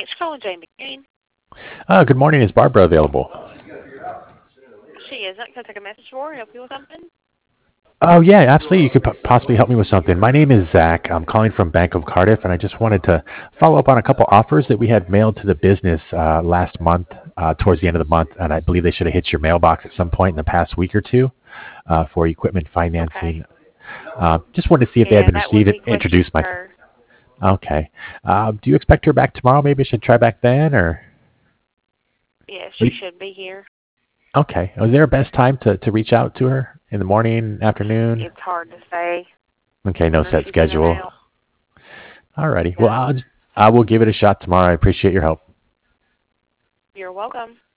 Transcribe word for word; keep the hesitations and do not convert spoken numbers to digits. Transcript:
Thanks for calling Jamie Green. Uh, good morning. Is Barbara available? She isn't. Can I take a message for her? Help you with something? Oh, yeah, absolutely. You could po- possibly help me with something. My name is Zach. I'm calling from Bank of Cardiff, and I just wanted to follow up on a couple offers that we had mailed to the business uh, last month, uh, towards the end of the month, and I believe they should have hit your mailbox at some point in the past week or two uh, for equipment Okay. financing. Uh, just wanted to see if they had Yeah, been that would received be and questions introduce for my. her. Okay. Uh, do you expect her back tomorrow? Maybe I should try back then, or. Yeah, she should be here. Okay. Was there a best time to, to reach out to her? In the morning, afternoon? It's hard to say Okay, no whenever set she's in and schedule. out. Alrighty. Well, No. I'll, I will give it a shot tomorrow. I appreciate your help. You're welcome.